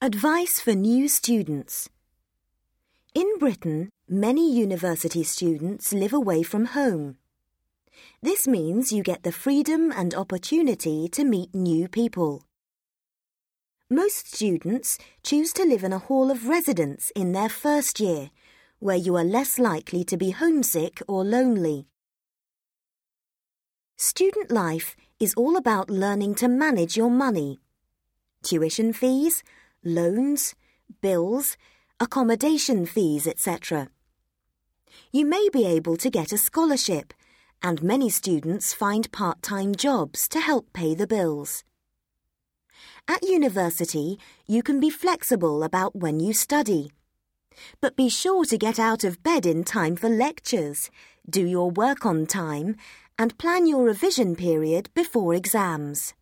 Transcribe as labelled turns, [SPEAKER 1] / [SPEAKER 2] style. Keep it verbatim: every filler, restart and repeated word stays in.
[SPEAKER 1] Advice for new students. In Britain, many university students live away from home. This means you get the freedom and opportunity to meet new people. Most students choose to live in a hall of residence in their first year, where you are less likely to be homesick or lonely. Student life is all about learning to manage your money. Tuition fees, loans, bills, accommodation fees, et cetera. You may be able to get a scholarship, and many students find part-time jobs to help pay the bills. At university, you can be flexible about when you study. But be sure to get out of bed in time for lectures, do your work on time, and plan your revision period before exams.